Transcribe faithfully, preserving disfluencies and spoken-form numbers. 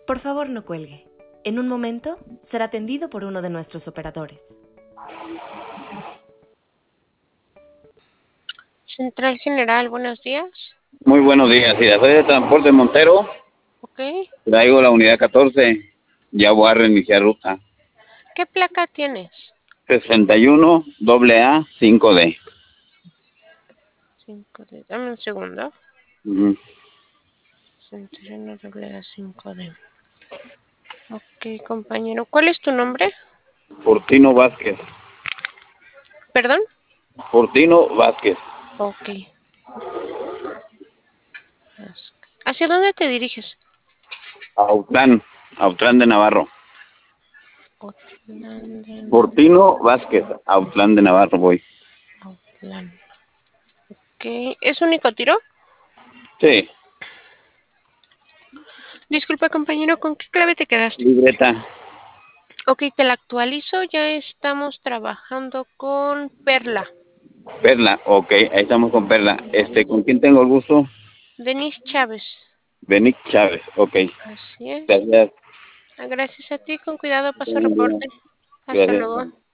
Por favor, no cuelgue. En un momento será atendido por uno de nuestros operadores. Central General, buenos días. Muy buenos días, sí, soy de Transporte Montero, Ok. traigo la unidad catorce, ya voy a reiniciar ruta. ¿Qué placa tienes? sesenta y uno A A cinco D. cinco D. Dame un segundo. Ujú. sesenta y uno A cinco D. Ok, compañero. ¿Cuál es tu nombre? Fortino Vázquez. ¿Perdón? Fortino Vázquez. Ok. ¿Hacia dónde te diriges? Autlán, Autlán de Navarro. Autlán de Fortino Vázquez, Autlán de Navarro voy. Autlán. Ok. ¿Es único tiro? Sí, Disculpa, compañero, ¿con qué clave te quedaste? libreta. Ok, te la actualizo. Ya estamos trabajando con Perla. Perla, ok, ahí estamos con Perla. Este, ¿con quién tengo el gusto? Denise Chávez. Benic Chávez, ok. Así es. Gracias. Gracias a ti. Con cuidado, paso reporte. Hasta Gracias. luego.